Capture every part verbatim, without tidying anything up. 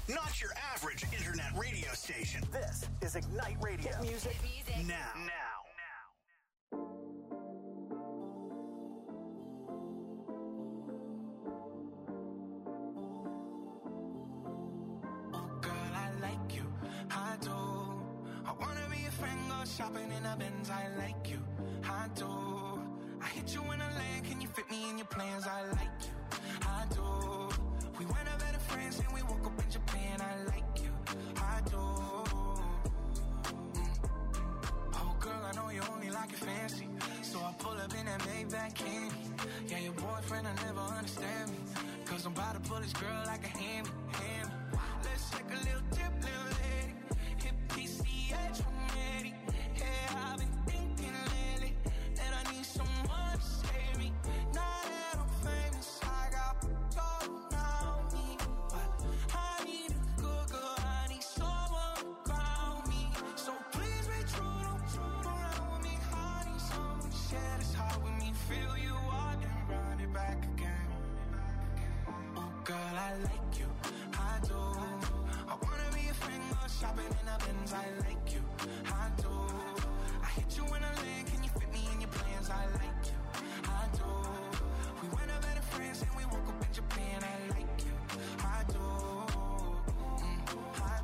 Not your average internet radio station. This is Ignite Radio. Hit music, Hit music. now. Now. Oh, girl, I like you. I do. I wanna be a friend, go shopping in a Benz. I like you. I do. I hit you in a land. Can you fit me in your plans? I like you. I do. We went up better friends and we woke up in Japan. I like you. I do. Mm. Oh, girl, I know you only like it fancy. So I pull up in that Maybach candy. Yeah, your boyfriend will never understand me. Cause I'm about to pull this girl like a hammy, hammy. Let's take a little dip, little lady. Hit P C H one eighty. Yeah, I've been thinking lately that I need someone to save me. Now that I'm famous, I got gold around me. But I need a good girl, I need someone to ground me. So please be true, don't true around with me. I need someone to share this heart with me. Feel you out and run it back again. Oh, girl, I like you, I do. I wanna be a friend, go shopping in a Benz. I like you, I do. I hit you in a land, can you fit me in your plans? I like you, I do. We went up better friends and we woke up in Japan. I like you, I do. Mm, I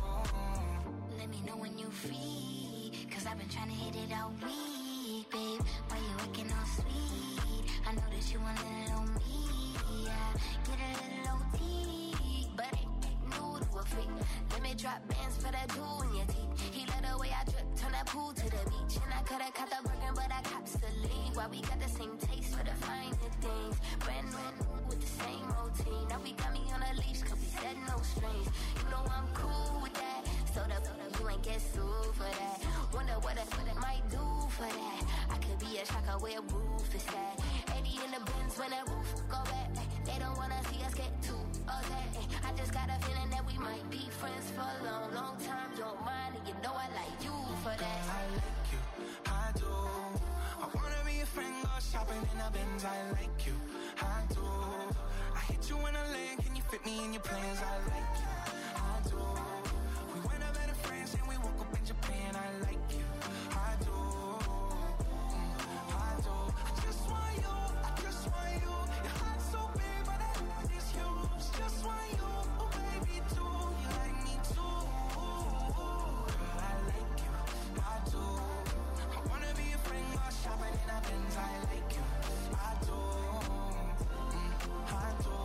do. Let me know when you free, cause I've been trying to hit it all week, babe. Why you acting all sweet? I know that you want a little me, yeah. Get a little O T, but ain't new to a freak. Let me drop bands for that jewel in your teeth. He let the way I drip, turn that pool to the beach. And I could've caught the Birkin, but I cops the lead. Why we got the same taste for the finer things. Brand new with the same routine. Now we got me on a leash, cause we said no strings. You know I'm cool with that. So the you ain't get sued for that. Wonder what I, what I might do for that. I could be a shocker where roof is at. eighty in the bins when that roof go back. They don't wanna see us get too upset. I just got a feeling that we might be friends for a long, long time. Don't mind, and you know I like you for that. Girl, I like you, I do. I wanna be a friend, go shopping in a Benz. I like you, I do. I hit you in a land, can you fit me in your plans? I like you, I do. We went up better friends and we woke up in Japan. I like you, I do. Mm, I do. I just want you, I just want you. Your heart's so big, but I want this huge. Just want you, oh baby, too. You like me too. Girl, I like you, I do. I wanna be a friend, go shopping in a Benz. I like you, I do. Mm, I do.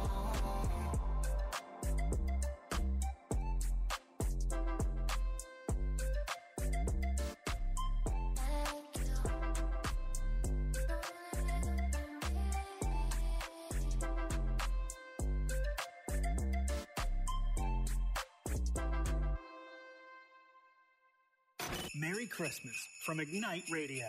Merry Christmas from Ignite Radio.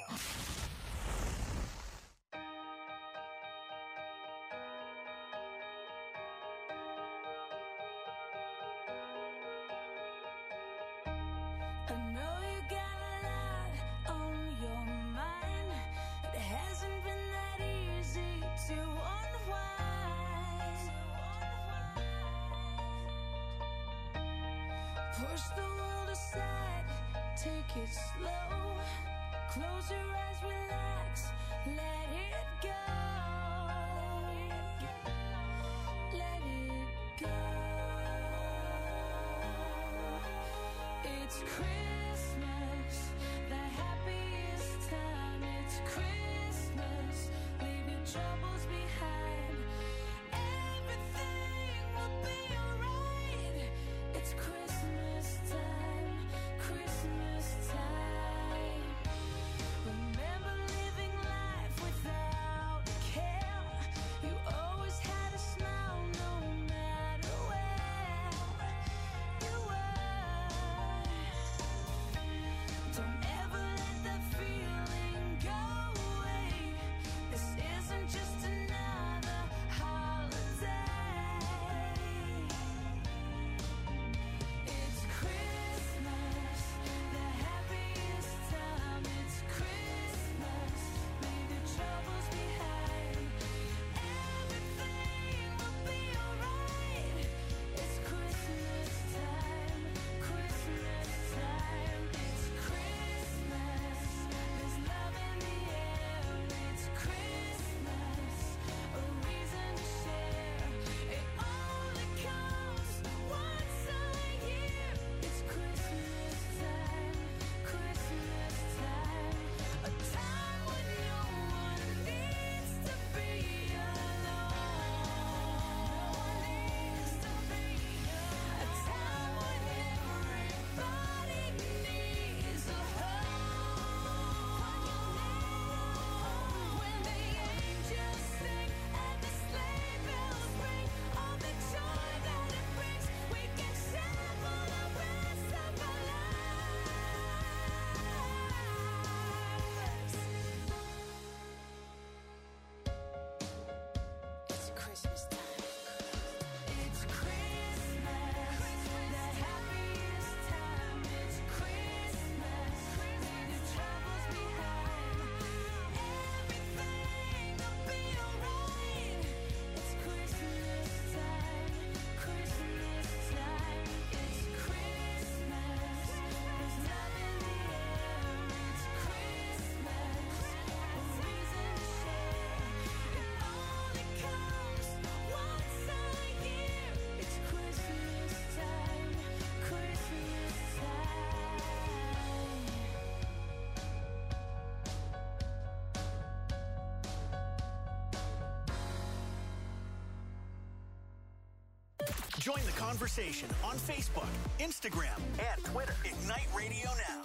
Join the conversation on Facebook, Instagram, and Twitter. Ignite Radio Now.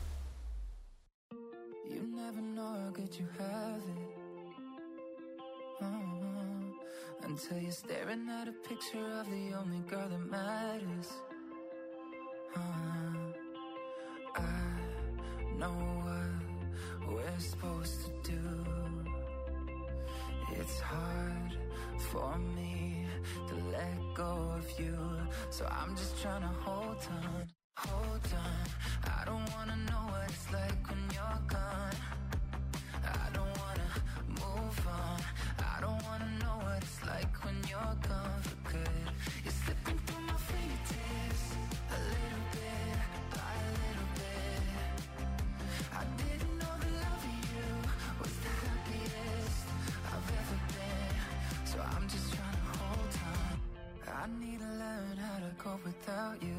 You never know how good you have it. Uh-huh. Until you're staring at a picture of the only girl that matters. Uh-huh. I know what we're supposed to do. It's hard for me to let go of you, so I'm just trying to hold on, hold on. I don't wanna know what it's like when you're gone. I don't wanna move on. I don't wanna know what it's like when you're gone for good. You're slipping through my fingertips, a little bit, by a little bit. I didn't know the love of you was the happiest I've ever been, so I'm just trying to hold on. I need to learn how to cope without you.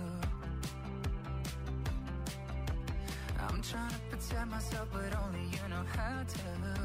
I'm trying to protect myself, but only you know how to.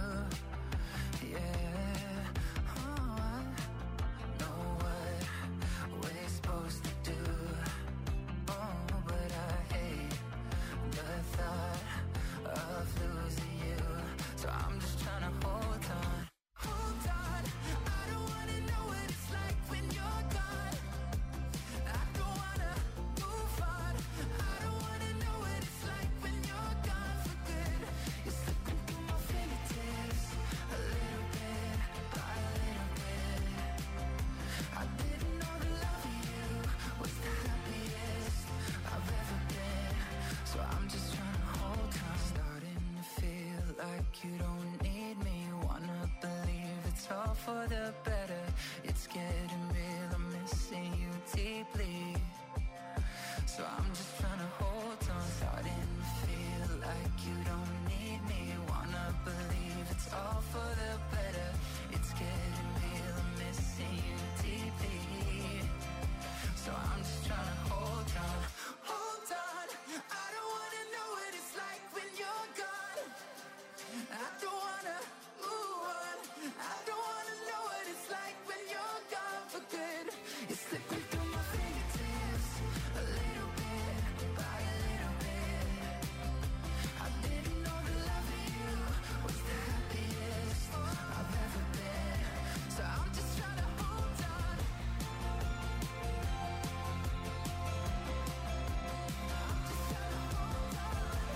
Yeah, oh, I know what we're supposed to do. Oh, but I hate the thought of losing you, so I'm just trying to hold on. Hold on, I don't wanna know what it's like when you're gone. I don't wanna move on. I don't wanna know what it's like when you're gone for good. You're slipping through my fingertips, a little bit, by a little bit. I didn't know the love of you was the happiest I've ever been, so I'm just trying to hold on. Starting to feel like you don't need me. Wanna believe it's all for the better. It's getting real, I'm missing you deeply, so I'm just trying to hold on. Starting to feel like you don't need me. Wanna believe it's all for the better. It's getting real, I'm missing you deeply, so I'm just trying to hold on. Hold on, I don't wanna know what it's like when you're gone. I don't wanna move on. I don't wanna know what it's like when you're gone for good. You're slipping through my fingertips, a little bit, by a little bit. I didn't know the love of you was the happiest I've ever been, so I'm just trying to hold on. I'm just trying to hold on.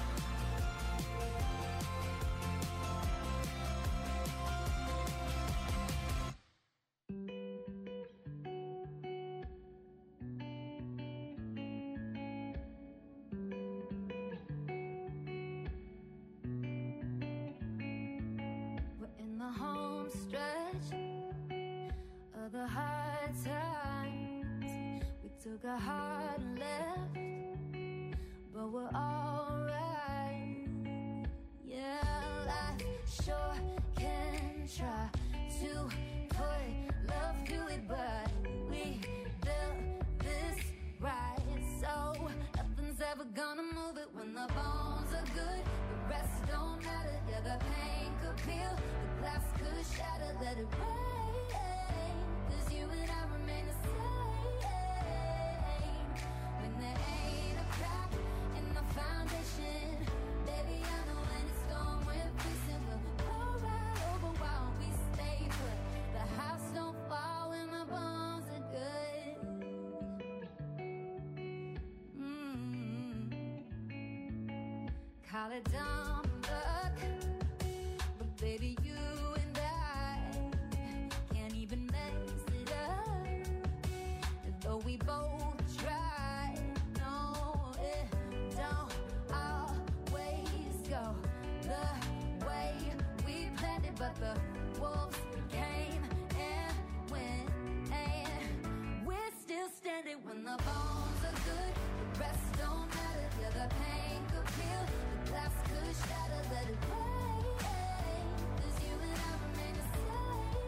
We're in the home stretch of the hard times. We took a hard left, but we're alright. Yeah, life sure can try to put love to it, but we built this right, so nothing's ever gonna move it. When the bones are good, the rest don't matter. Yeah, the pain could peel, the glass could shatter. Let it rain, 'cause you and I remain the same. When there ain't a crack in the foundation, baby, I know when it's gone, we're facing. We'll go right over while we stay put. The house don't fall when the bones are good. Mm-hmm. Call it dumb luck, but baby, you and I can't even mess it up. Though we both try, no, it don't always go the way we planned it, but the wolves came and went, and we're still standing. When the bones are good, the rest don't matter. Yeah, the pain could peel, the glass could shatter. Let it rain, 'cause you and I remain the same.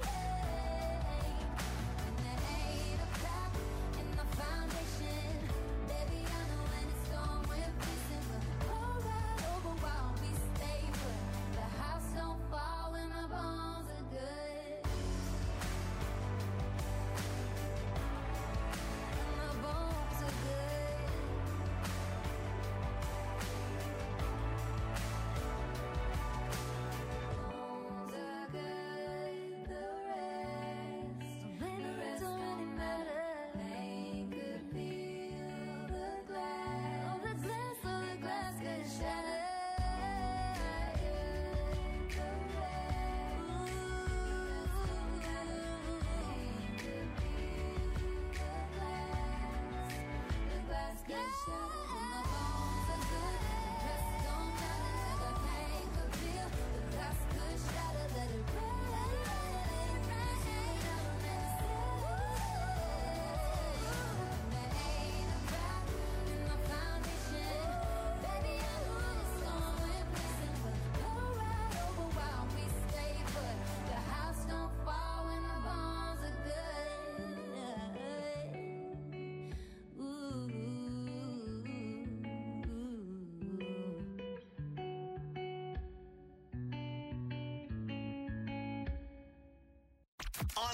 When there ain't a crack in the foundation, baby, I know when it's gone, we're facing. We'll go right over while we stay put. The house don't fall when the bones are good.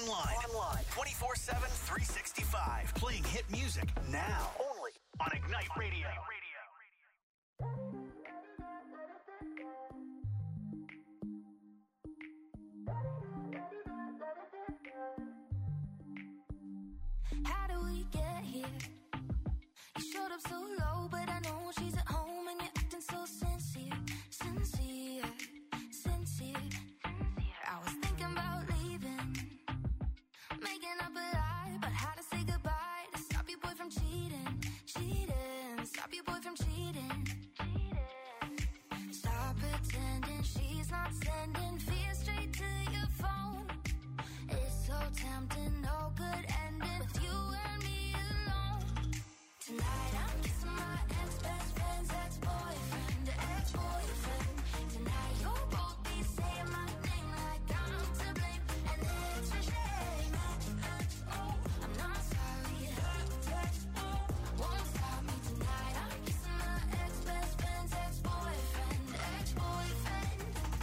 online. Online. twenty-four seven, three sixty-five. Playing hit music now. Only on Ignite Radio. How do we get here? You showed up so low, but I know she's at home and you're acting so sincere, sincere, sincere. I was thinking about leaving, making up a lie about how to say goodbye to stop your boy from cheating, cheating, stop your boy from cheating. Stop pretending she's not sending fear straight to your phone. It's so tempting, no good ending with you and me alone. Tonight I'm kissing my ex-best friend's ex-boyfriend, ex-boyfriend. Tonight you'll both be saying my name like I'm to blame, and it's a shame. Oh, I'm not sorry. Won't stop me tonight. I'm kissing my ex-best friend's ex-boyfriend, ex-boyfriend.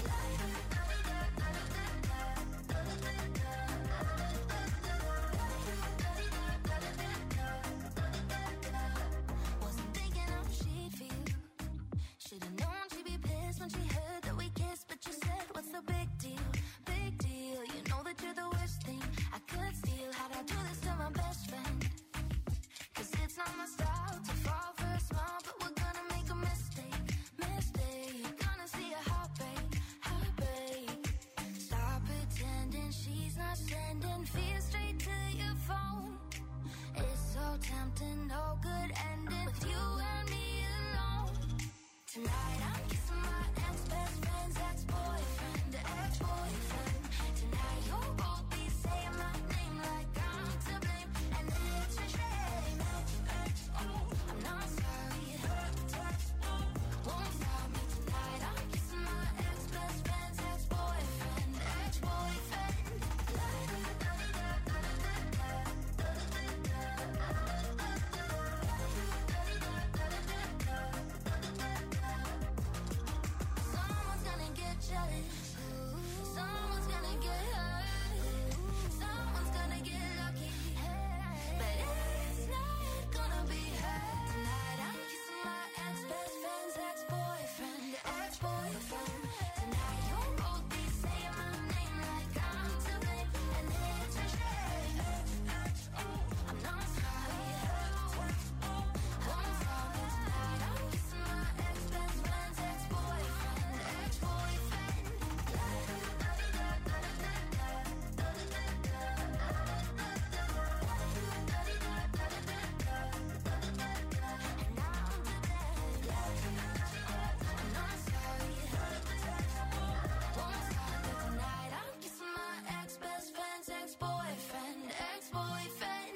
Wasn't thinking how she'd feel. Should've known she'd be pissed when she heard that we kissed, but you said, what's the big deal? Big deal. You know that you're the worst thing I could steal. How'd I do this to my best friend? Cause it's not my style to fall for a smile, but we're gonna make a mistake, mistake. Gonna see a heartbreak, heartbreak. Stop pretending she's not sending fear straight to your phone. It's so tempting, no good ending with you and me alone. Tonight I'm kissing my ex-best friend's ex-boyfriend, ex-boyfriend. Tonight you'll both be saying my name like I'm to blame, and it's a shame. Oh, I'm not sorry. Won't stop me tonight. I'm kissing my ex-best friend's ex-boyfriend, ex-boyfriend. Someone's gonna get jealous. Someone's gonna get hurt. Someone's gonna get lucky. But it's not gonna be her. Tonight I'm kissing my ex-best friend's ex-boyfriend, ex-boyfriend. Tonight you'll both be saying my name like I'm to blame, and it's a shame. I'm not sorry. Won't stop me tonight. I'm kissing my ex-best friend's ex-boyfriend, ex-boyfriend. And now I'm to blame. I'm not sorry. Won't stop me tonight. I'm kissing my ex-best friend's ex-boyfriend, ex-boyfriend.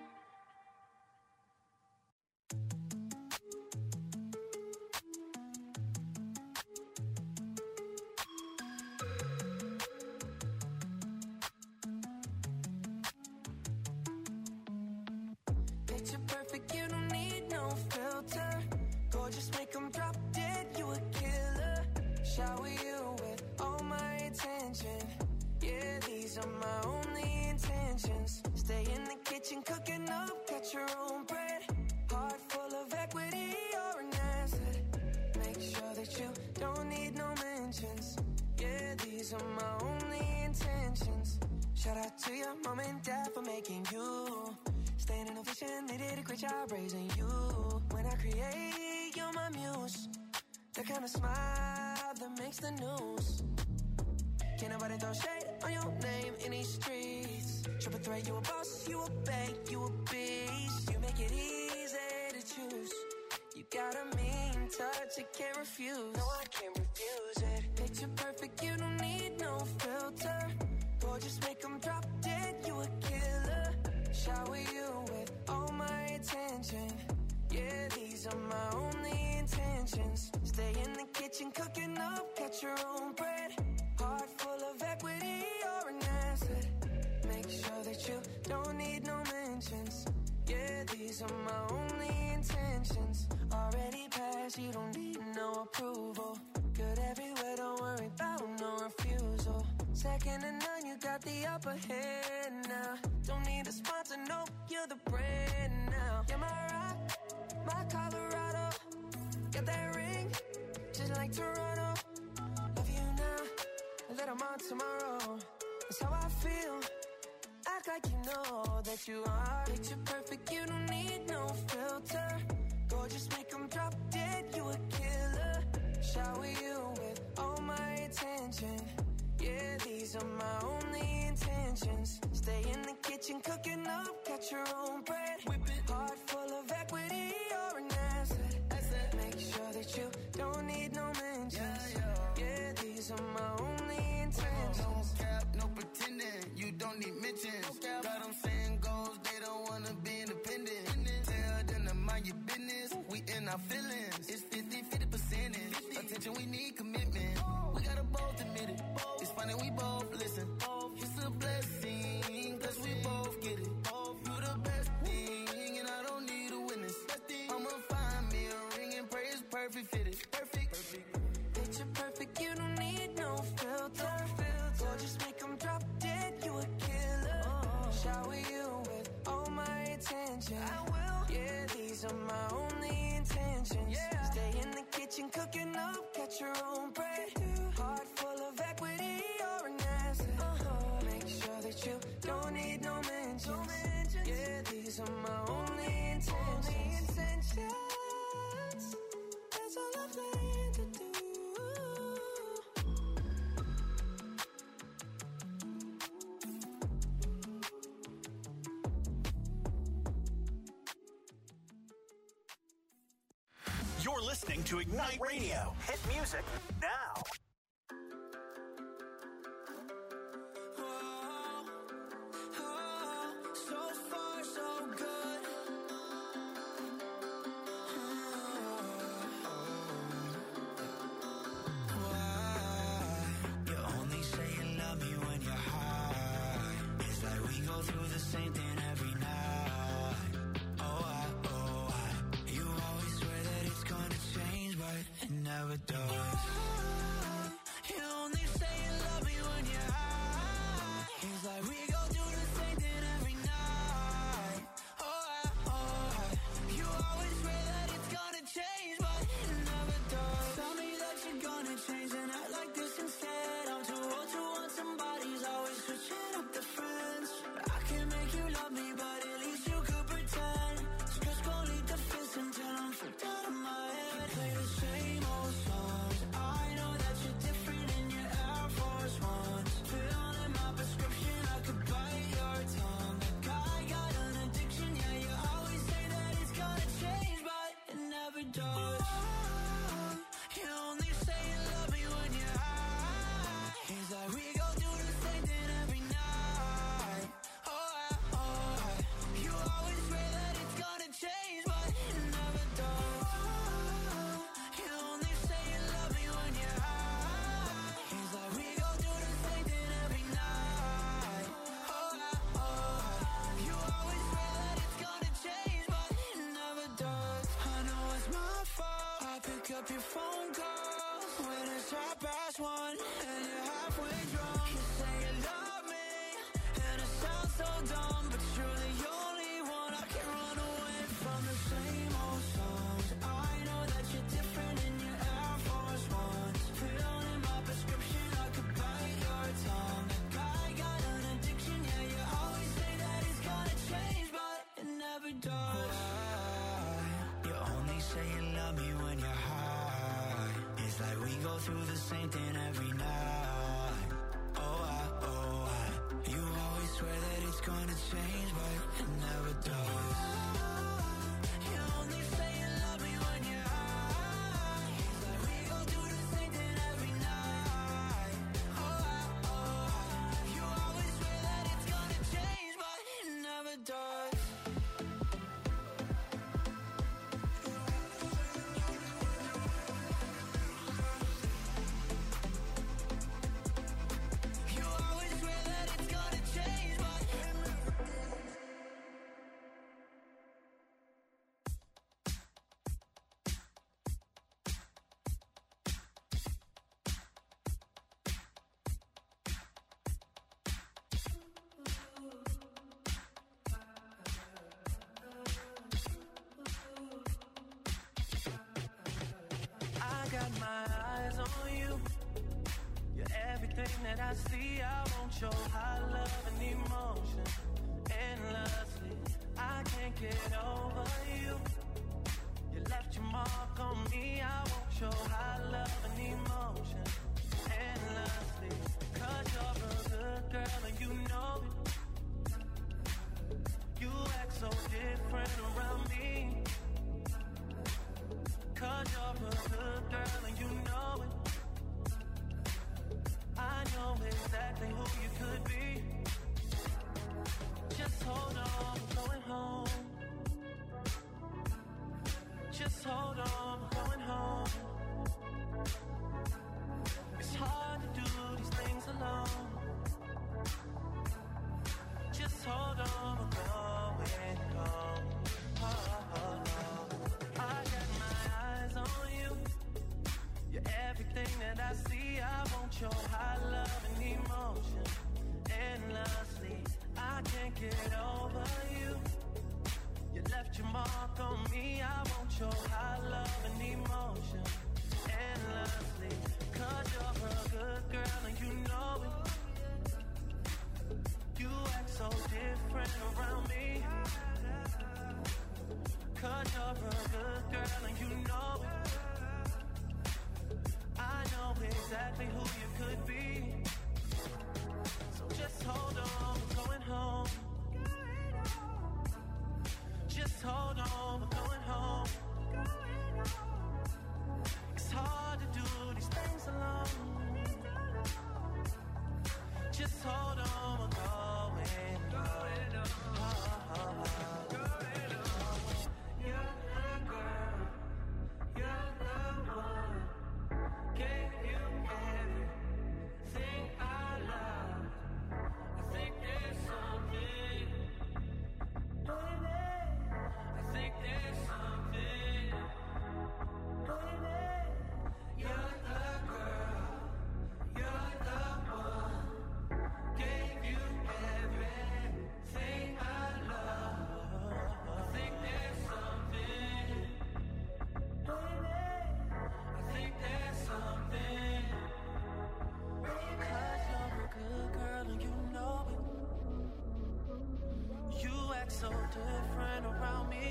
Picture perfect, you don't need no filter. Gorgeous, make 'em drop dead, you a killer. Shower you with all my attention. Yeah, these are my only intentions. Stay in the kitchen, cooking up, get your own bread. Heart full of equity, you're an asset. Make sure that you don't need no mentions. Yeah, these are my only intentions. Shout out to your mom and dad for making you. Staying in a vision, they did a great job raising you. When I create, you're my muse. The kind of smile that makes the news. Can't nobody throw shade on your name in these streets. Triple threat, you a boss, you a bank, you a beast. You make it easy to choose. You got a mean touch, you can't refuse. No, I can't refuse it. Picture perfect, you don't need no filter. Gorgeous, make 'em drop dead, you a killer. Shower you with all my attention. Yeah, these are my only intentions. Stay in the kitchen, cooking up, get your own bread. Heart full of equity, you're an asset. Make sure that you don't need no mentions. Yeah, these are my only intentions. Already passed, you don't need no approval. Good everywhere, don't worry about no refusal. Second to none, you got got the upper hand now. Don't need a sponsor, no, you're the brand now. You're my rock, my Colorado. Got that ring, just like Toronto. Love you now, and let 'em on tomorrow. That's how I feel. Act like you know that you are. Picture perfect, you don't need no filter. Gorgeous, make 'em drop dead, you a killer. Shower you with all my attention. Yeah, these are my only intentions. Stay in the kitchen, cooking up, catch your own bread. Whip it, heart full of equity, you're an asset. asset. Make sure that you don't need no mentions. Yeah, yeah. yeah these are my only intentions. No cap, no pretending, you don't need mentions. No got them saying goals, they don't wanna be independent. Tell them to mind your business, we in our feelings. It's fifty, fifty percentage. Attention, we need commitment. We gotta both admit it. It's funny, we both listen. It's a blessing, cause we both get it. You the best thing, and I don't need a witness. I'ma find me a ring and pray it's perfect fitted. Perfect. Picture perfect, you don't need no filter. Gorgeous, make 'em drop dead, you a killer. Shower you with all my attention. I will. Yeah, these are my only intentions. Yeah. Stay in the kitchen, cooking up, catch your own bread. Heart full of equity, you're an asset. Uh-huh. Make sure that you don't need no mentions. No mentions. Yeah, these are my only intentions. Only intentions. That's all I plan to do. You're listening to Ignite Radio. Hit music now. So far, so good. Why? You only say you love me when you're high. It's like we go through the same thing every night. Oh, I, oh, I. You always swear that it's gonna change, but it never does. You only say you love me when you're high. It's like we go through the same thing every night. Oh, I, oh, I. You always swear that it's gonna change, but it never does. Tell me that you're gonna change and act like this instead. I'm too old to want somebody's always switching up the friends. I can make you love me, but at least you could pretend. So just go lead the fence until I'm freaked out of my head. Play the same old songs. I know that you're different in your Air Force Ones. Fill in my prescription, I could bite your tongue. Like I got an addiction, yeah, you always say that it's gonna change, but it never does. You only say you love me when you're high. It's like we go through the same thing every night. Oh, I, oh, I. You always swear that it's gonna change, but it never does. You only say you love me when you're high. It's like we go through the same thing every night. Oh, I, oh, I. You always swear that it's gonna change, but it never does. I know it's my fault. I pick up your phone calls when it's half past one and you're halfway drunk. You say you love me and it sounds so dumb, but you're the only one I can run away from. The same old songs. I know that you're different in your Air Force Ones. Fill in my prescription, I could bite your tongue. Like I got an addiction, yeah, you always say that it's gonna change, but it never does. Why? You only say you love me when you're high. It's like we go through the same thing every night. Oh, I, oh, I. You always swear that it's gonna change, but it never does. You only say you love me when you're high. It's like we go through the same thing every night. Oh, I, oh, I. You always swear that it's gonna change, but it never does. You always swear that it's gonna change, but got my eyes on you. You're everything that I see. I want your high love and emotion endlessly. I can't get over you. You left your mark on me. I want your high love and emotion endlessly. Cause you're a good girl and you know it. You act so different around me. Cause you're a good girl and you know it. I know exactly who you could be. Just hold on, we're going home. Just hold on, we're going home. It's hard to do these things alone. Just hold on, we're going home. Oh, oh, oh. I got my eyes on you. You're everything that I see. I want your high love and emotion endlessly. I can't get over you. You left your mark on me. I want your high love and emotion endlessly. Cause you're a good girl and you know it. You act so different around me. Cause you're a good girl and you know it. I know exactly who you could be. So just hold on, we're going home. Just hold on, we're going home. It's hard to do these things alone. Just hold on, we're going home. Oh, oh, oh. You're the girl, you're the one. Gave you everything I love. I think there's something, baby. I think there's something, baby. You're the girl, you're the one. Gave you everything I love. I think there's something, baby. I think there's something. Cause you're a good girl and you know it. You act so different around me.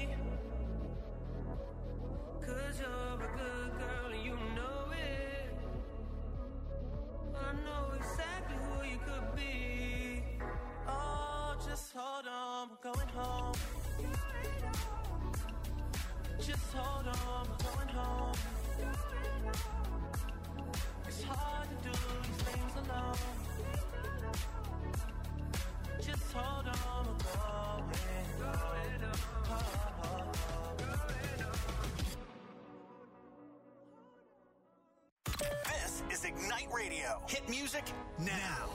Cause you're a good girl and you know it. I know exactly who you could be. Oh, just hold on, we're going home. Just hold on, we're going home. It's hard to do these things alone. Just hold on, we're going home. Oh, oh, oh. This is Ignite Radio. Hit music now.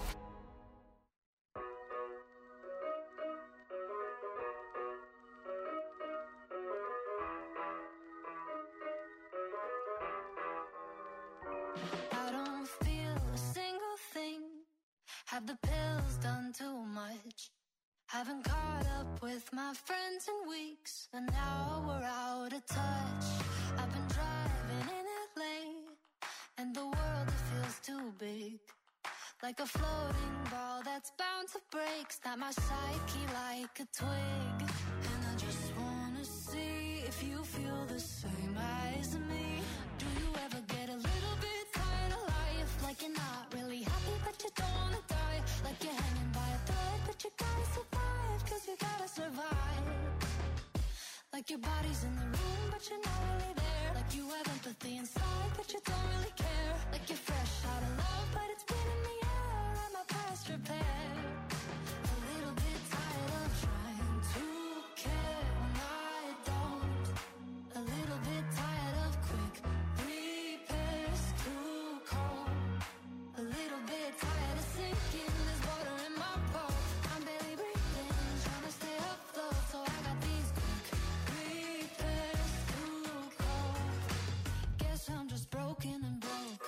I don't feel a single thing. Have the pills done too much? Haven't caught up with my friends in weeks, and now we're out of touch. I've been driving in L A, and the world, it feels too big. Like a floating ball that's bound to break. Snap my psyche like a twig. And I just wanna see if you feel the same as me. Do you ever get a little bit tired of life? Like you're not really happy but you don't wanna die. Like you're hanging by a thread but you gotta survive. Cause you gotta survive. Like your body's in the room but you're not really there. Like you have empathy inside but you don't really care. Like you're fresh out of love but it's been in the air. Am I past repair? A little bit tired of trying to care when I don't. A little bit tired of quick repairs too cold. A little bit tired of sinking. There's water in my pulse. I'm barely breathing, trying to stay afloat. So I got these quick repairs too cold. Guess I'm just broken and broke.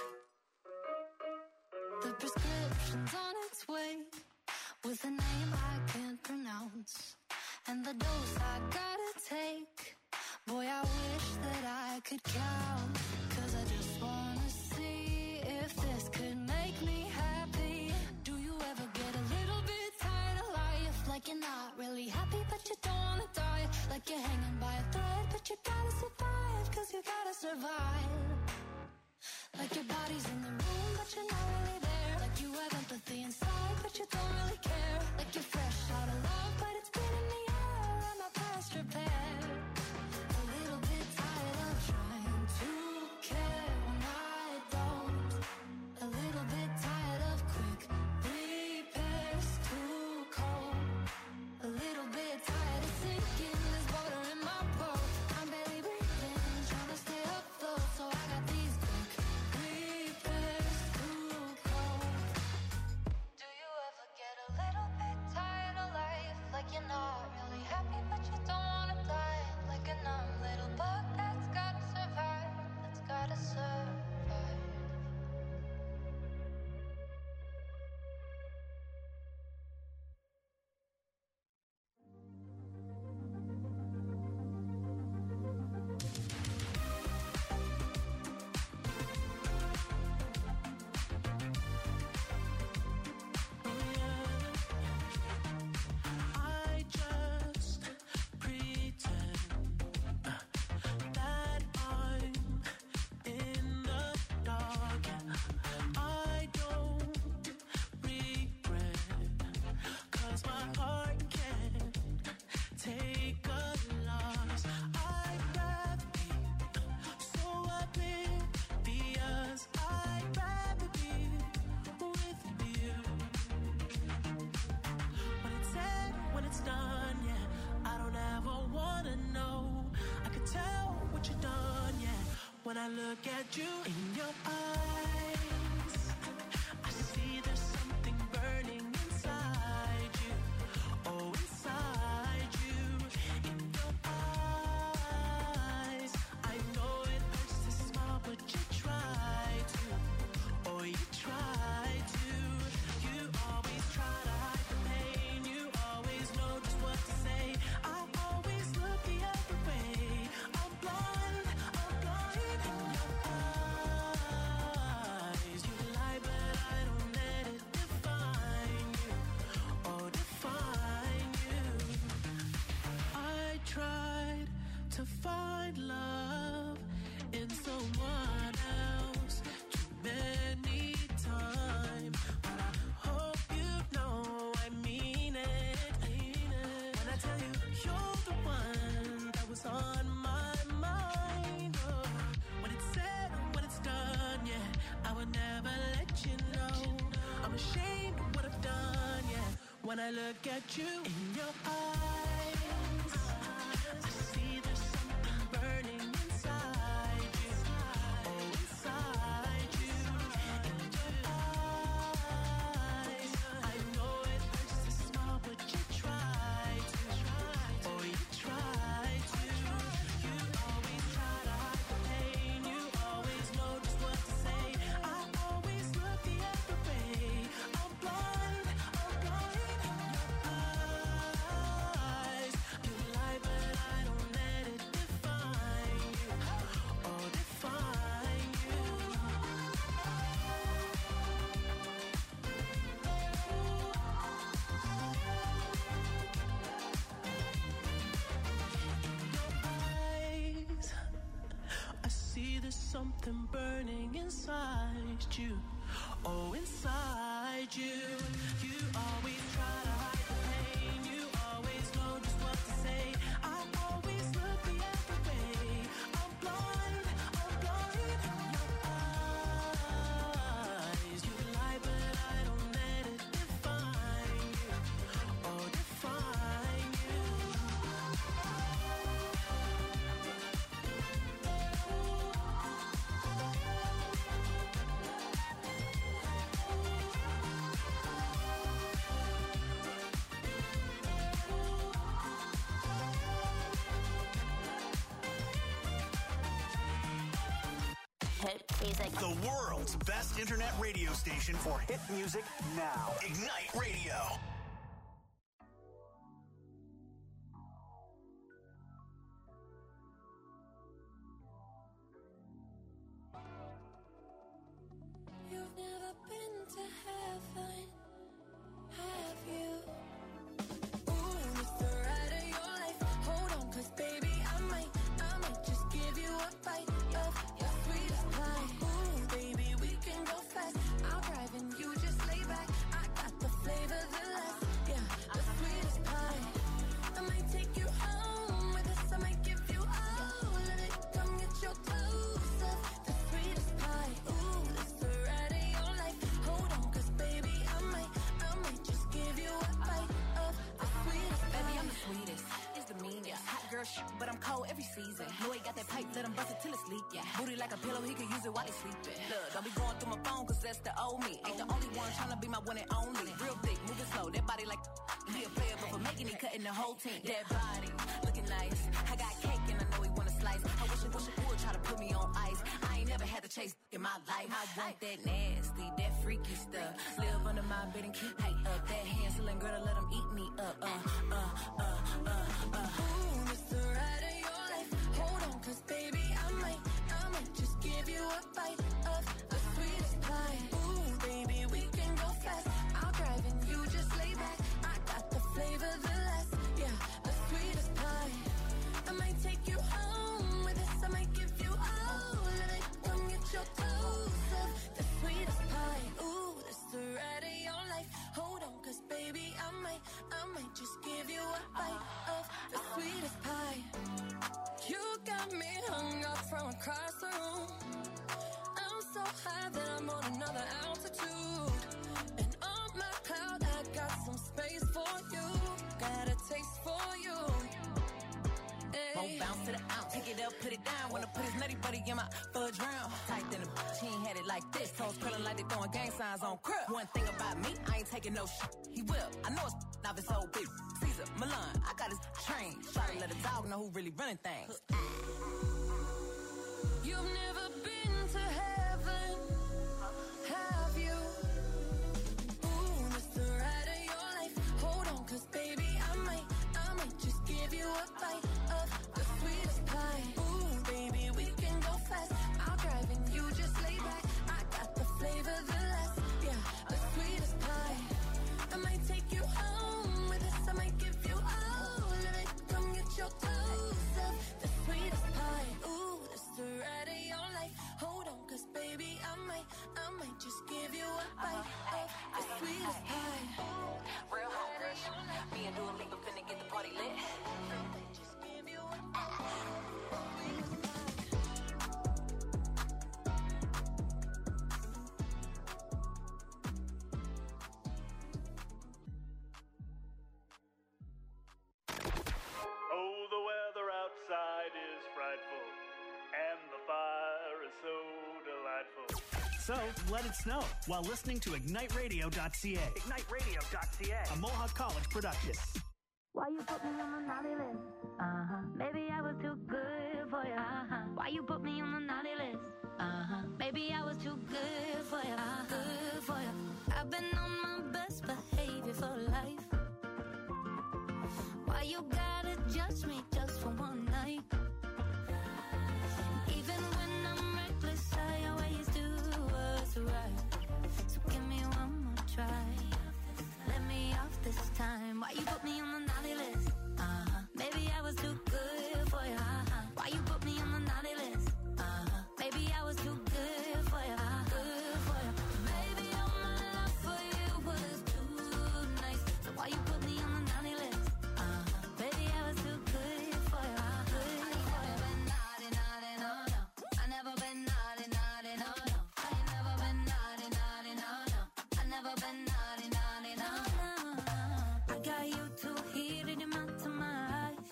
The prescription's on its way, with a name I can't pronounce, and the dose I gotta take. Boy, I wish that I could count, cause I just want survive. Like your body's in the room, but you're not really there. Like you have empathy inside, but you don't really care. Like you're fresh out of love, but it's been in the air. I'm not past repair. A little bit tired of trying to care when I don't. A little bit tired of quick repairs, too cold. A little bit tired of sinking. There's water in my boat. I'm barely breathing, trying to stay afloat. So I got these quick repairs, too cold. Do you ever get a little bit tired of life? Like you're not really happy, but you don't wanna die. Like a numb little bug that's gotta survive. That's gotta survive. I just pretend uh, that I'm in the dark. I don't regret, 'cause my heart can't take a loss. I'd rather be so oblivious. I'd rather be with you. When it's said, when it's done, yeah, I don't ever wanna know. I can tell what you've done, yeah. When I look at you in your eyes, I see there's something burning inside you. Oh, inside you, in your eyes. I know it hurts to smile, but you try to. Oh, you try to. You always try to hide the pain. You always know just what to say. I always look the other way. I'm blind, I'm blind in your eyes. You lie, but I don't let it define you. Oh, define you. I tried to find love in someone else too many times, but I hope you know I mean it. When I tell you you're the one that was on my mind. Oh, when it's said, when it's done, yeah, I would never let you know. I'm ashamed of what I've done, yeah. When I look at you in your eyes, I see there's something burning inside you. Oh, inside you, in your eyes. I know it hurts to smile, but you try to. Oh, you try to. You always try to hide the pain. You always know just what to say. I always look the other way. I'm blind, I'm blind in your eyes. You lie, but I don't let it define you. Oh, define you. Eyes, I see there's something burning inside you. Oh, inside you. You always try to hide the pain. You always know just what to say. I always look the other way. I'm blind, I'm blind in your eyes. You lie, but I don't let it define you. Oh, define you. Hit music. The world's best internet radio station for hit music now. Ignite Radio. You've never been to heaven, have you? Ooh, it's the ride of your life. Hold on, 'cause baby, I might, I might just give you a bite of cold every season. Know he got that pipe, let him bust it till it's leak, yeah. Booty like a pillow, he could use it while he sleeping. Look, don't be going through my phone, cause that's the old me. Ain't the only one tryna be my one and only. Real thick, moving slow, that body like he a player, but for making it, cutting the whole team. That body, looking nice. I got cake and I know he wanna slice. I wish it, wish it would try to put me on ice. I ain't never had to chase in my life. I want that nasty, that freaky stuff. Live under my bed and keep me up. That Hansel and Gretel, let him eat me up. Uh, uh, uh, uh, uh. Ooh, it's the ride of your life. Hold on, cause baby, I might, I might just give you a bite of the sweetest pie. Ooh, baby, we can go fast. I'll drive and you just lay back. I got the flavor, the last, yeah, the sweetest pie. I might take you home with us. I might give you all of it. Come get your dose of the sweetest pie. Ooh, this the ride of your life. Hold on, cause baby, I might, I might just give you a bite of the sweetest pie. You got me hung up from across the room. I'm so high that I'm on another altitude. And on my cloud, I got some space for you. Got a taste for you. Won't bounce to the ounce, pick it up, put it down. Wanna put his nutty buddy in my fudge round. Tight than a bitch, he ain't had it like this. Toes curling like they throwing gang signs on crib. One thing about me, I ain't taking no shit. He will, I know it's not his old bitch. Caesar, Milan, I got his train. Try to let a dog know who really running things. You've never been to heaven, have you? Ooh, it's the ride of your life. Hold on, cause baby, I might, I might just give you a bite of the sweetest pie. Ooh, baby, we can go fast. I'll drive and you just lay back. I got the flavor, the last, yeah, the sweetest pie. I might take you home with us. I might give you all of it. Come get your dose of the sweetest pie. Ooh, this the ride of your life. Hold on, cause baby, I might, I might just give you a bite of the sweetest pie. Real home rush. Me and Dua Lipa finna get the party lit. Just give you a bite of the sweetest pie. Oh, the weather outside is frightful, and the fire is so delightful. So, let it snow while listening to ignite radio dot c a. ignite radio dot c a. A Mohawk College production. Why you put me on the naughty list? Uh-huh. Maybe I was too good for you. Uh-huh. Why you put me on the naughty list? Uh-huh. Maybe I was too good for you. Uh-huh. Good for you. I've been on my best behavior for life. Why you gotta judge me just for one night? Even when I'm reckless, I always do what's right. So give me one more try. Let me off this time. Why you put me on the naughty list? Uh-huh. Maybe I was too good for you. Uh-huh. Why you put me on the naughty list? Uh-huh. Maybe I was too good for you. Uh-huh. Good for you. Maybe all my love for you was too nice. So why you put me on the naughty list? Uh-huh. Maybe I was too good for you. Uh-huh. Good for you. I ain't never been naughty, naughty, no, no. I never been naughty, naughty, no, no. I ain't never been naughty, naughty, no, no. I never been naughty, naughty, no, no. I got you too heated in my to my eyes.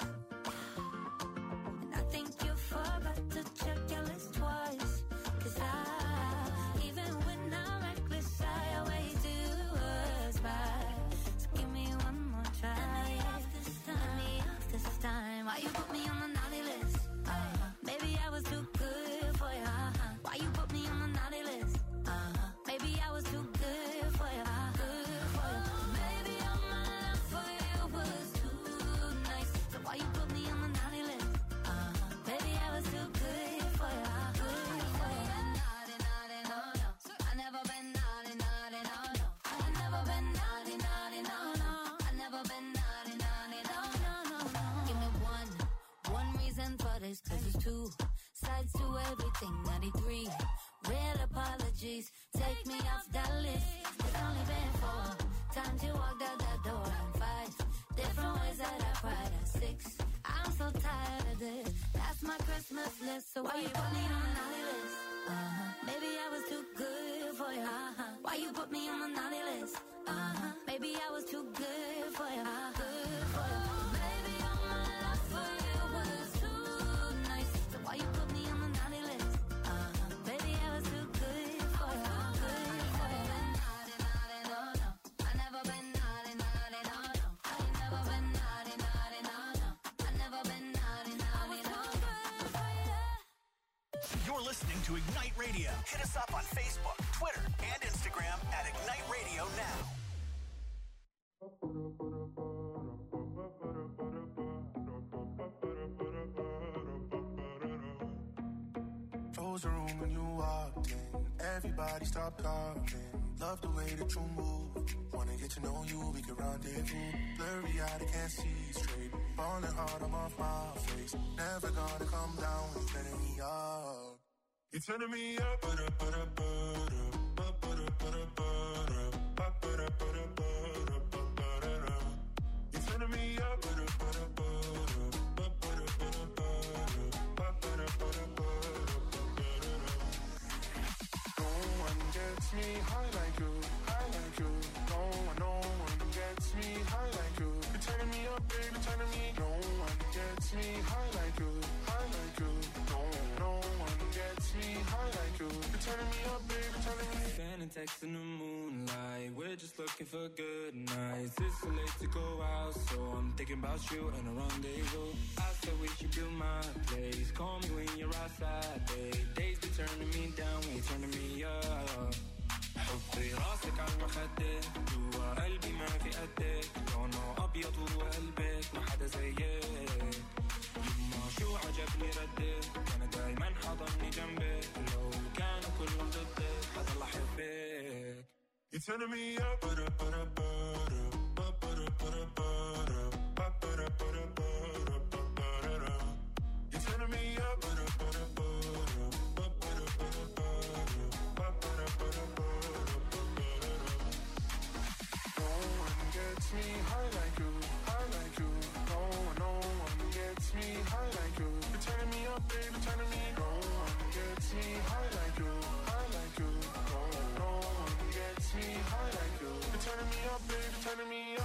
And I think you forgot to check your list twice. Cause I, even when I'm reckless, I always do what's right. So give me one more try. Let me off this time. Let me off this time. Why you put me on the naughty list? Uh-huh. Maybe I was too good for you. Uh-huh. Why you put me on the naughty list? Uh-huh. Maybe I was too good for you. Uh-huh. Good for you. Maybe all my love for you was too nice. So why you put me on the naughty list? Uh-huh. Maybe I was too good for you. Uh-huh. Good for you. Naughty, naughty, no, no. I never been naughty, naughty, no, no. I never been naughty, naughty, no, no. I never been naughty, naughty, no, no, no, no. Give me one, one reason for this, cause it's two sides to everything. ninety-three, real apologies. Take me off that list. It's only been four times you walked out that door, and five different ways that I cried at six. I'm so tired of this. That's my Christmas list. So why you put me on the naughty list? Uh-huh. Maybe I was too good for you. Uh-huh. Why you put me on the naughty list? Uh-huh. Maybe I was too good for you. Uh-huh. Good for you. Maybe all my love for you was too listening to Ignite Radio. Hit us up on Facebook, Twitter, and Instagram at Ignite Radio Now. Close the room when you walked in. Everybody stop talking. Love the way that you move. Wanna get to know you, we can rendezvous. Blurry eyed, I can't see straight. Falling hard, I'm off my face. Never gonna come down, you're turning me up. You're turning me up. You're turning me up. Gets me high like you, high like you. No one, no one gets me high like you. You're turning me up, baby, turning me. No one gets me high like you, high like you. No, no one gets me high like you. You're turning me up, baby, turning me. Sending texts in the moonlight. We're just looking for good nights. It's so late to go out, so I'm thinking about you and a rendezvous. I said we should do my place. Call me when you're outside, babe. Days be turning me down, when you're turning me up. حطي راسك على المخدة جوا قلبي ما في قدك لونه أبيض وقلبك ما حدا زيك يما شو عجبني ردك أنا دايما حضني جنبك لو كانوا كلهم ضدك حضل أحبك. You're turning me up. You're turning me up. Me high like you, high like you. No one, no one gets me high like you. You're turning me up, baby, turning me. No one gets me high like you, high like you. No, no one gets me high like you. You're turning me up, baby, turning me up.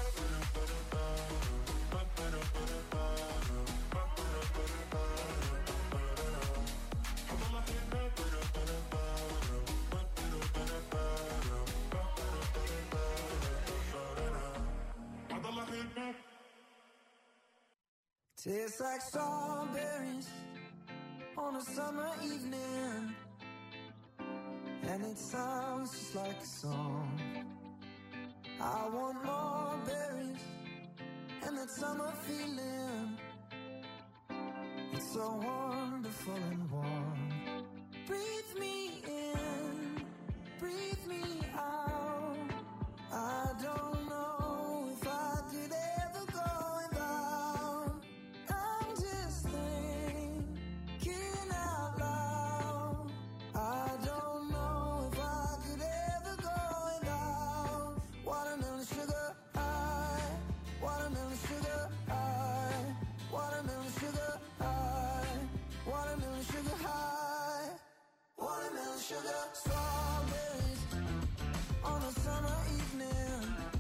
Tastes like strawberries on a summer evening, and it sounds just like a song. I want more berries and that summer feeling. It's so wonderful and warm. Breathe me in, breathe me out. I don't know if I could ever go without. I'm just thinking out loud. I don't know if I could ever go without. Watermelon sugar high, watermelon sugar high, watermelon sugar high, watermelon sugar high, watermelon sugar. Strawberries on a summer evening.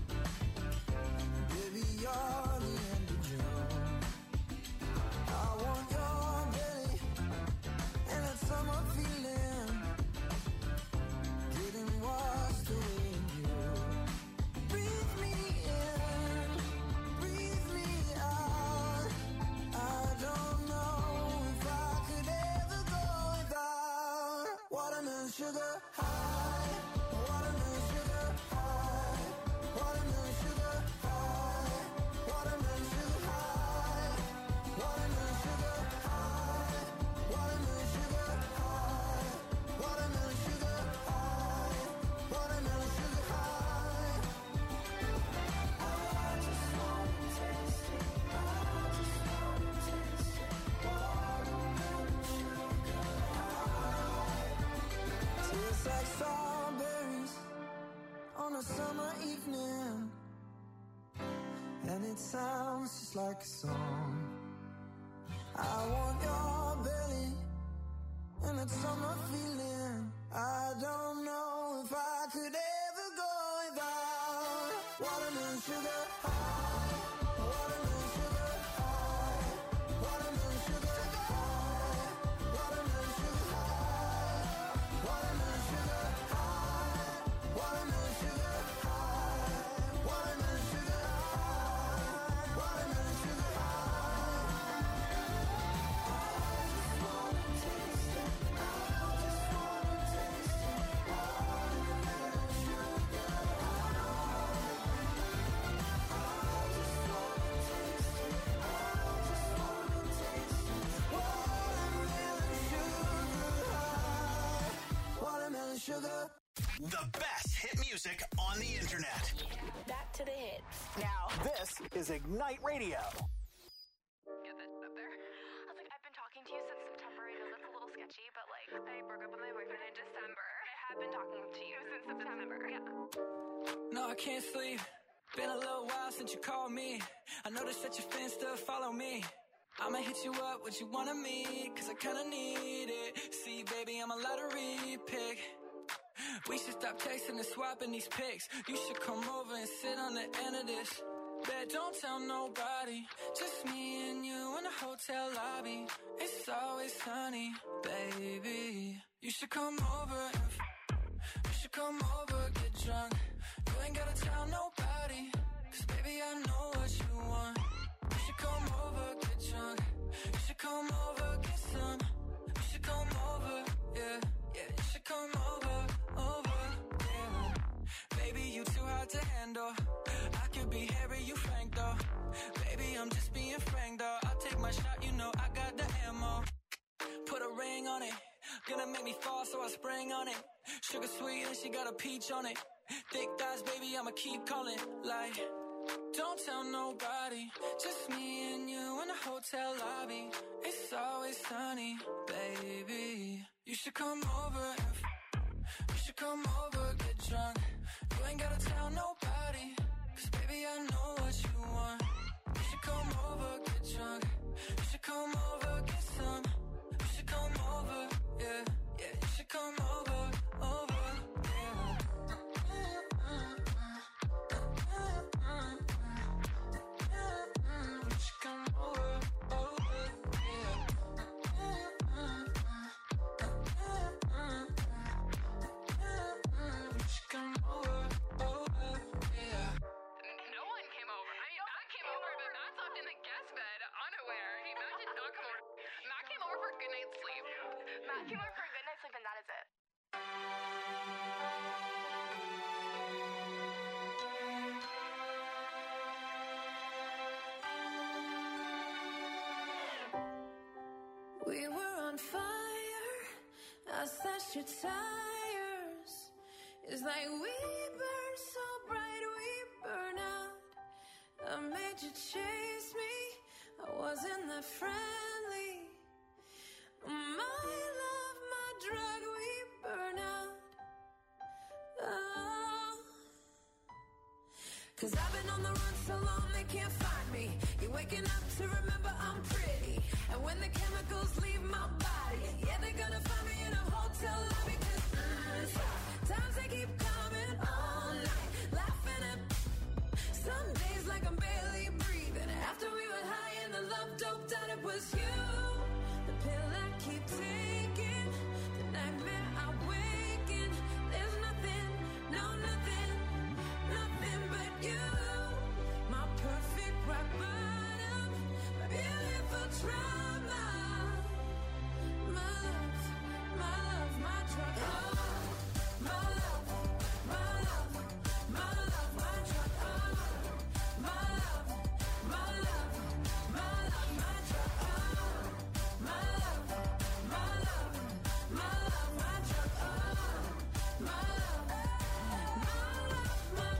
Baby, you're the end of June. I want your belly and that summer feeling, getting washed away in you. Breathe me in, breathe me out. I don't know if I could ever go without. Watermelon sugar high, watermelon sugar high, watermelon sugar high, watermelon sugar high, watermelon sugar high, watermelon sugar high, watermelon sugar high, watermelon sugar high. I just want to taste it, I just want to taste it. Watermelon sugar high. Tastes like strawberries on a summer evening, and it sounds just like a song. I want your belly and that summer feeling. I don't know if I could ever go without. Watermelon sugar high, watermelon sugar high, watermelon sugar high, watermelon sugar high, watermelon sugar high, watermelon sugar high, watermelon sugar high, watermelon sugar high. I just wanna taste it. I sugar. The best hit music on the internet. Back to the hits. Now, this is Ignite Radio. Get that up there. I was like, I've been talking to you since September. I know that's a little sketchy, but like, I broke up with my boyfriend in December. I have been talking to you since September. Yeah. No, I can't sleep. Been a little while since you called me. I noticed that your fans still follow me. I'ma hit you up, what you want of me, cause I kinda need it. See, baby, I'm a lottery pick. We should stop texting and swapping these pics. You should come over and sit on the end of this. Bet don't tell nobody, just me and you in the hotel lobby. It's always sunny, baby. You should come over and f- you should come over, get drunk. You ain't gotta tell nobody, cause baby I know what you want. You should come over, get drunk. You should come over, get some. You should come over, yeah, yeah. You should come over, over, yeah. Baby, you too hard to handle. I could be Harry, you Frank though. Baby, I'm just being frank though. I'll take my shot, you know I got the ammo. Put a ring on it. Gonna make me fall, so I spring on it. Sugar sweet and she got a peach on it. Thick thighs, baby, I'ma keep calling. Like, don't tell nobody, just me and you in the hotel lobby. It's always sunny, baby. You should come over and f- you should come over, get drunk. You ain't gotta tell nobody, cause baby I know what you want. You should come over, get drunk. You should come over, get some. You should come over, yeah, yeah. You should come over, over. Matt came over for a good night's sleep and that is it. We were on fire, I slashed your tires. It's like we burn so bright, we burn out. I made you chase me, I wasn't that friendly. My love, my drug, we burn out. Oh. Cause I've been on the run so long they can't find me. You're waking up to remember I'm pretty. And when the chemicals leave my body, yeah, they're gonna find me in a hotel lobby. Cause mm, times they keep coming all night, laughing at some days like I'm barely breathing. After we were high and the love doped out, it was you. The pill I keep taking, the nightmare I wake in. There's nothing, no nothing, nothing but you. My perfect rock bottom, my beautiful trauma. My love, my love, my drug. Oh, my love, my love, my love, my drug. Oh, my love, my love, my love, my drug. Oh, my love, my love, my love, my drug. Oh, my love, my love, my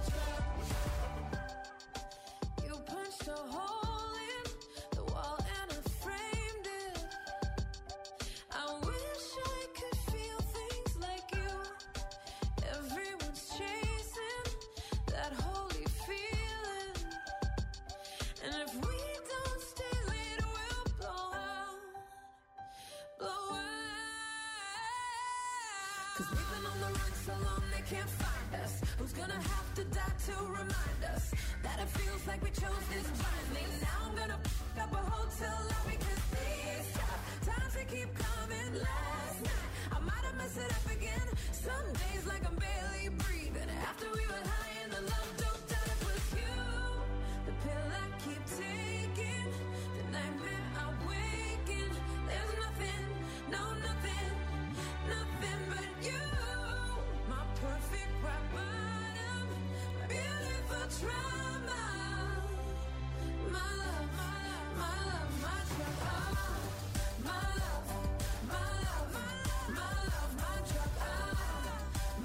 drug. You punched a hole in the wall and I framed it. I wish I could feel things like you. Everyone's chasing that holy feeling. And if we don't stay lit, we'll blow out, blow out. Cause we've been on the run so long they can't find us. Who's gonna have to die to remind us that it feels like we chose this blindly? Now I'm gonna f*** up a hotel lobby. Cause these tough times they keep coming. Last night I might have messed it up again. Some days like I'm barely breathing. After we were high and the love doped out, it was you. The pill I keep taking, the nightmare I wake in. There's nothing, no nothing, nothing but you. My perfect rock bottom, my beautiful trauma. My love, my love, my drug. Oh, my love, my love, my love, my drug. Oh,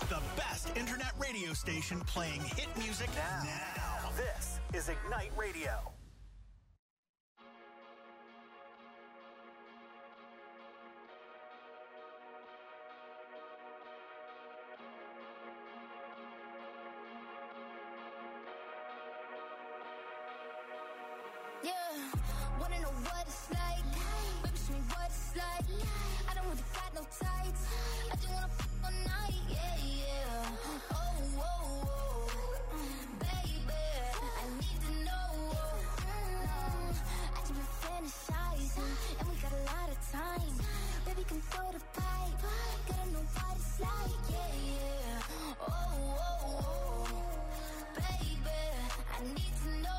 The best internet radio station playing hit music now. now. This is Ignite Radio. Yeah, wanna know what it's like? Baby, show me what it's like. I don't really got no tights. I just wanna f*** all night. Yeah, yeah. Oh, oh, oh. Baby, I need to know. Mm, I just been fantasizing, and we got a lot of time. Baby, come throw the pipe. Gotta know what it's like. Yeah, yeah. Oh, oh, oh. Baby, I need to know.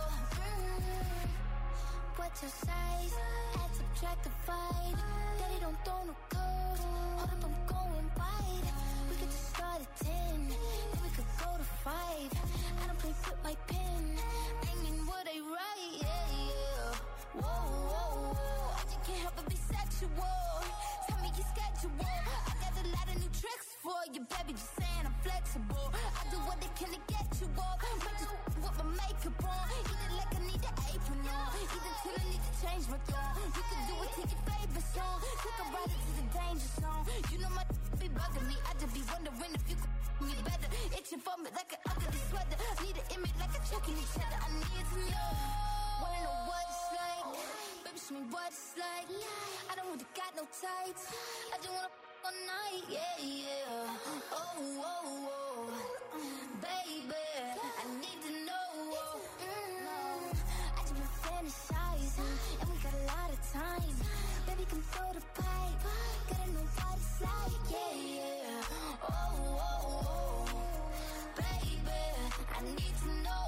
What's your size? Add, subtract, divide. Daddy don't throw no curves. Hold up, I'm going wide. We could just start at ten, then we could go to five. I don't play with my pen. I mean what I write, yeah, yeah. Whoa, whoa, whoa. I just can't help but be sexual. Tell me your schedule. I got a lot of new tricks for you, baby. Just saying I'm flexible. I do what I can to get you off. Might just with my makeup on. Eat it like I need an apron on. Either till I need to change my tone. You can do it to your favorite song. Take a ride into the danger zone. You know my be bugging me. I just be wondering if you could me better. Itching for me like an ugly sweater. Need an image like a checking each other. I need to know. Wanna know what it's like? Baby, show me what it's like. I don't really got no tights. I just wanna f*** all night. Yeah, yeah. Oh, oh, oh. Baby, I need to know. Mm, I just been fantasizing, and we got a lot of time. Baby, come throw the pipe. Gotta know what it's like. Yeah, yeah. Oh, oh, oh. Baby, I need to know.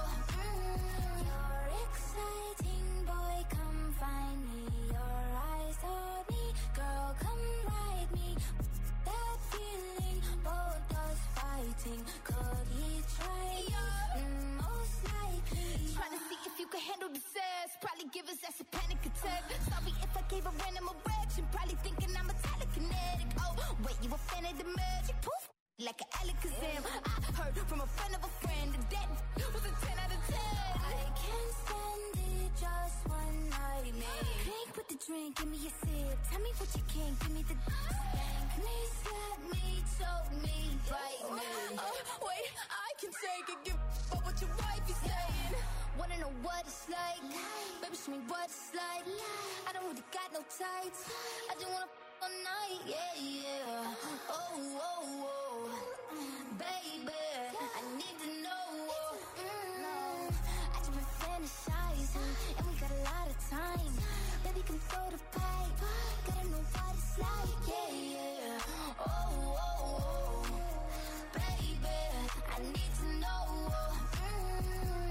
Mm, you're exciting, boy. Come find me. Your eyes on me, girl. Come ride me. That feeling, both us fighting. Could he try? Mm, most likely. Trying to see if you can handle the sex. Probably give us that's a panic attack. Sorry if I gave a random erection. Probably thinking I'm a telekinetic. Oh, wait, you a fan of the magic? Poof, like an Alakazam. I heard from a friend of a friend that that was a ten out of ten. I can't stand it, just one night, man. Drink with the drink, give me a sip. Tell me what you can, give me the spank me, slap me, choke me, bite me. Oh, wait, I can take it, give up what your wife is saying. Wanna know what it's like? Baby, show me what it's like. I don't really got no tights. I just wanna f*** all night, yeah, yeah. Oh, oh, oh. Baby, I need to know. Mm, I just been fantasizing, and we got a lot of time. Baby, come throw the pipe. Gotta know what it's like, yeah, yeah. Oh, oh, oh. Baby, I need to know. Mm.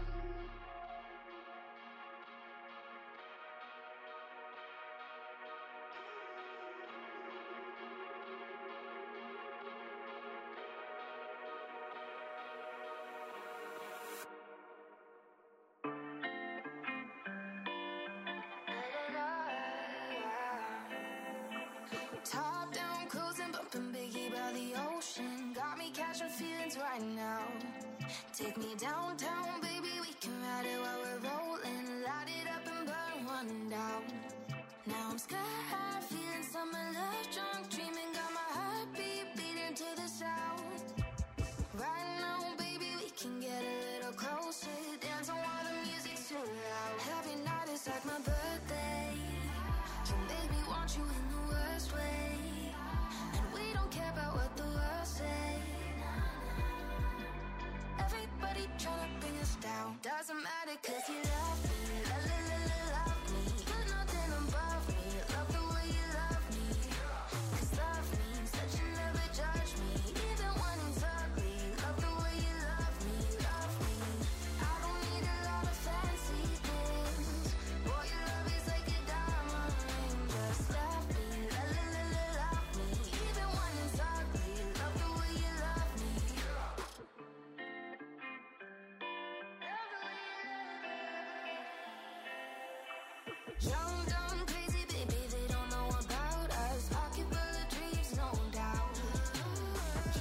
Top down, cruising, bumping Biggie by the ocean. Got me catching feelings right now. Take me downtown, baby, we can ride it while we're rolling. Light it up and burn one down. Now I'm sky high, feeling summer love, drunk, dreaming. Got my heartbeat beating to the sound. Right now, baby, we can get a little closer. Dance on while the music's too loud. Every night is like my birthday. Can baby want you in the worst way. And we don't care about what the world say. Everybody tryna bring us down. Doesn't matter cause you love me. La la la la love me. You're nothing above me. Love the way you love me. Cause love means that you never judge me. Even when it's ugly. Love the way you love me. Love me. I don't need a lot of fancy things. Boy, your love is like a diamond ring. Just love me. La la la la love me. Even when it's ugly. Love the way you love me. Young, dumb, crazy, baby, they don't know about us. Pocket full of dreams, no doubt.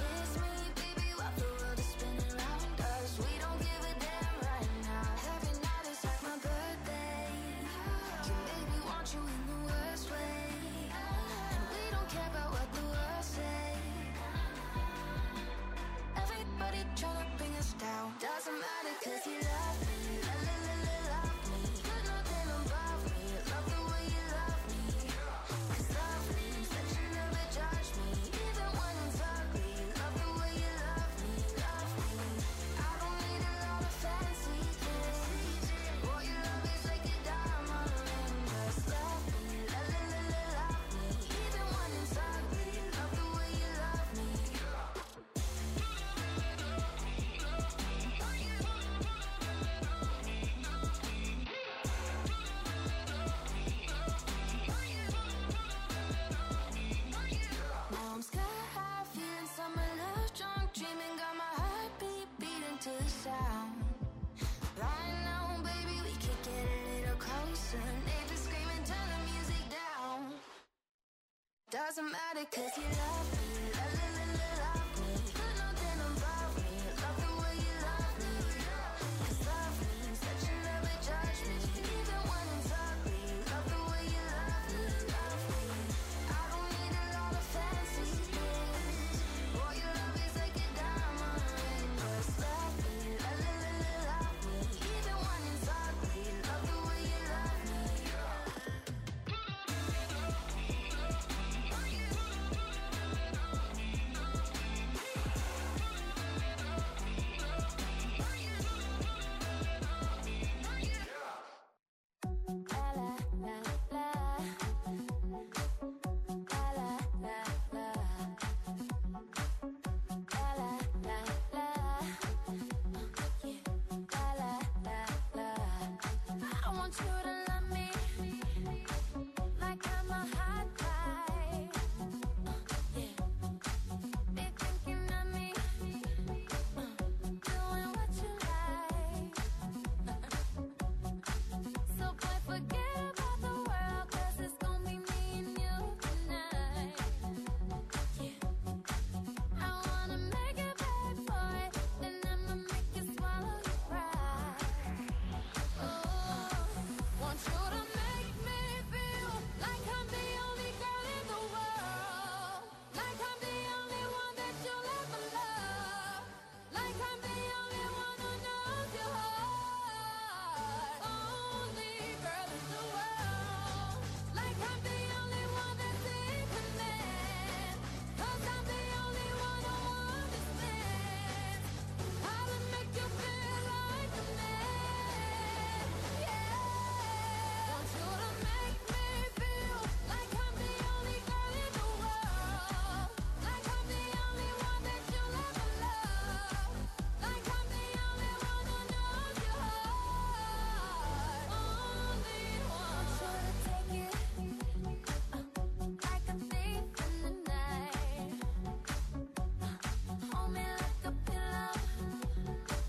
to the sound. Right now, baby, we could get a little closer. Neighbors screaming, turn the music down. Doesn't matter 'cause you love me, la la la la love